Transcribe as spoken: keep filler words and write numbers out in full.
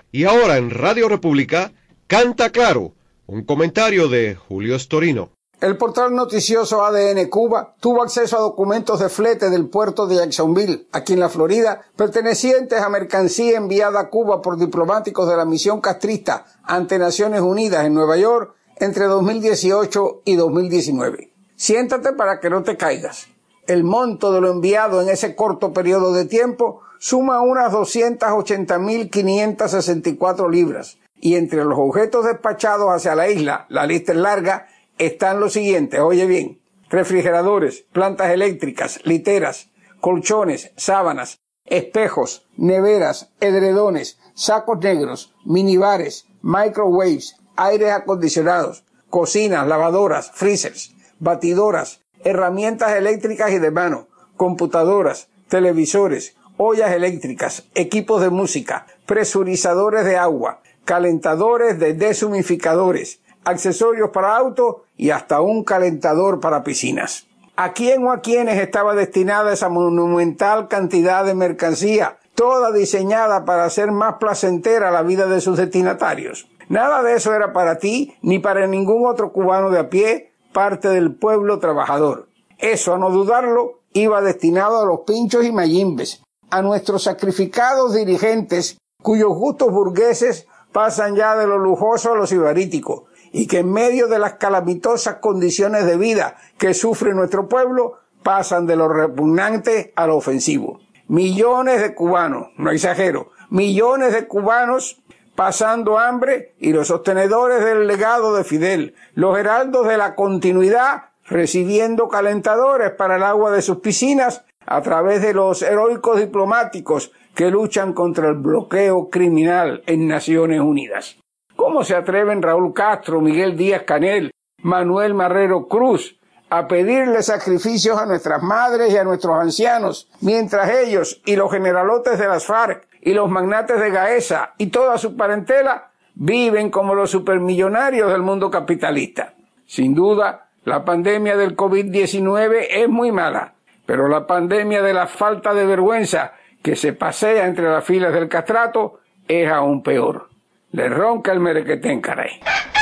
Y ahora en Radio República, Canta Claro, un comentario de Julio Storino. El portal noticioso A D N Cuba tuvo acceso a documentos de flete del puerto de Jacksonville, aquí en la Florida, pertenecientes a mercancía enviada a Cuba por diplomáticos de la misión castrista ante Naciones Unidas en Nueva York entre dos mil dieciocho y dos mil diecinueve. Siéntate para que no te caigas. El monto de lo enviado en ese corto periodo de tiempo suma unas doscientas ochenta mil quinientas sesenta y cuatro libras, y entre los objetos despachados hacia la isla, la lista es larga, están los siguientes, oye bien: refrigeradores, plantas eléctricas, literas, colchones, sábanas, espejos, neveras, edredones, sacos negros, minibares, microwaves, aires acondicionados, cocinas, lavadoras, freezers, batidoras, herramientas eléctricas y de mano, computadoras, televisores, ollas eléctricas, equipos de música, presurizadores de agua, calentadores de deshumificadores, accesorios para auto y hasta un calentador para piscinas. ¿A quién o a quiénes estaba destinada esa monumental cantidad de mercancía, toda diseñada para hacer más placentera la vida de sus destinatarios? Nada de eso era para ti ni para ningún otro cubano de a pie, parte del pueblo trabajador. Eso, a no dudarlo, iba destinado a los pinchos y mayimbes, a nuestros sacrificados dirigentes, cuyos gustos burgueses pasan ya de lo lujoso a lo sibarítico, y que en medio de las calamitosas condiciones de vida que sufre nuestro pueblo, pasan de lo repugnante a lo ofensivo. Millones de cubanos, no exagero, millones de cubanos pasando hambre, y los sostenedores del legado de Fidel, los heraldos de la continuidad, recibiendo calentadores para el agua de sus piscinas a través de los heroicos diplomáticos que luchan contra el bloqueo criminal en Naciones Unidas. ¿Cómo se atreven Raúl Castro, Miguel Díaz-Canel, Manuel Marrero Cruz a pedirle sacrificios a nuestras madres y a nuestros ancianos, mientras ellos y los generalotes de las FARC y los magnates de Gaesa y toda su parentela viven como los supermillonarios del mundo capitalista? Sin duda, la pandemia del COVID diecinueve es muy mala, pero la pandemia de la falta de vergüenza que se pasea entre las filas del castrato es aún peor. Le ronca el merequetén, caray.